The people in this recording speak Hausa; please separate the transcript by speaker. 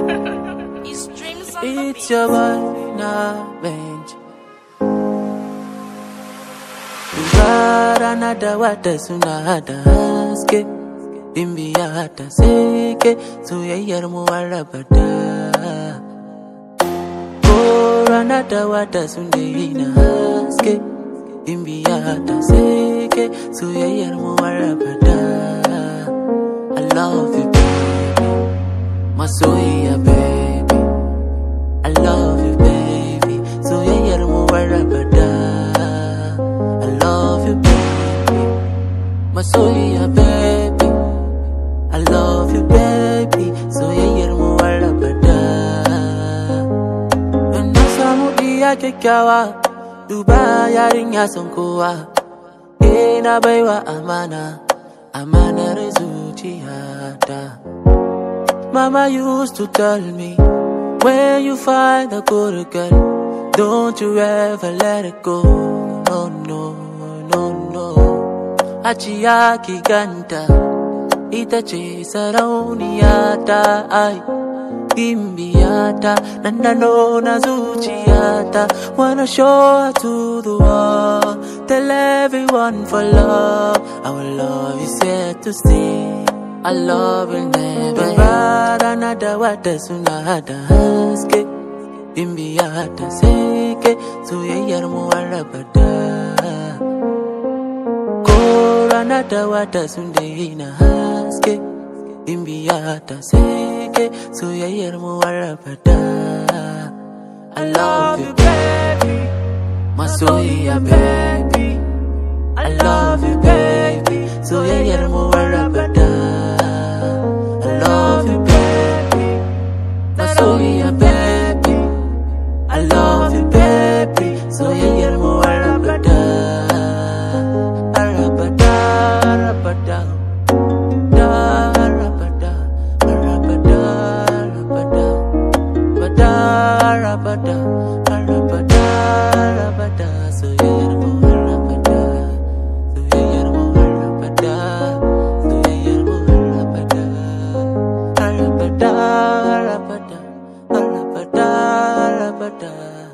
Speaker 1: His dreams on
Speaker 2: It's your boy, nah, bench. Rara nada wata suna hada haske. Bimbiya ta seke, soyayyar mu warabata. Rana da wata sun daina haske. Bimbiya ta seke, soyayyar mu warabata. I love you, baby. Masoyiya, baby. I love you, baby. Soyayyar mu warabata. I love you, baby. Masoyiya, baby. I love you, baby. Soyayyar mu warabata. Na samu iya kyakkyawa, duba yarinya son kowa. Na baiwa amana, amanar zuciyata. Mama used to tell me, when you find a good girl, don't you ever let it go. No, no, no, no. Hajiya ki ganta, ita ce sarauniyata, ai. Bimbiyata, nandano na zuciyata. Wanna show her to the world, tell everyone for love. Our love is here to stay, our love will never end. Rana da wata suna hada haske. Bimbiyata seke, soyayyar mu warabata. Ko rana da wata sun daina haske. Bimbiya ta seke, soyayyar mu warabata. I love you, baby. Masoyiya, baby. I love you, baby. Soyayyar mu warabata. I love you, baby. Masoyiya, baby. I love you, baby. Soyayyar mu warabata. Arabata, arabata. Arabada, arabada, arabada, soyayyar mu arabada, soyayyar mu arabada, soyayyar mu arabada, arabada, arabada, arabada, arabada.